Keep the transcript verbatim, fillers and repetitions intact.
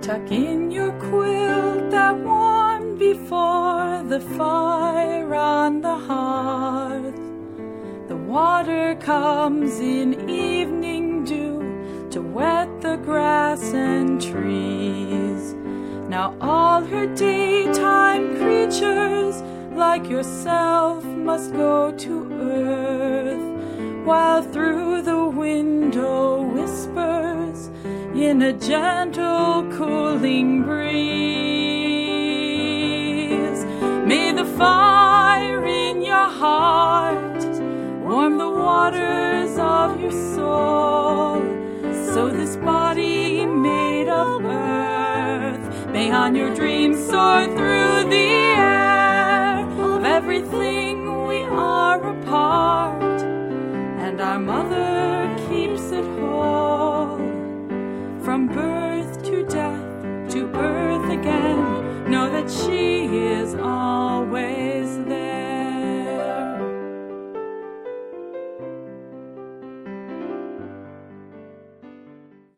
Tuck in your quilt that warmed before the fire on the hearth. The water comes in evening dew to wet the grass and trees. Now all her daytime creatures, like yourself, must go to earth, while through the window whispers in a gentle cooling breeze. May the fire in your heart warm the waters of your soul, so this body made of earth may on your dreams soar through the air. Of everything we are a part, and our mother keeps it whole. From birth to death to birth again, know that she is on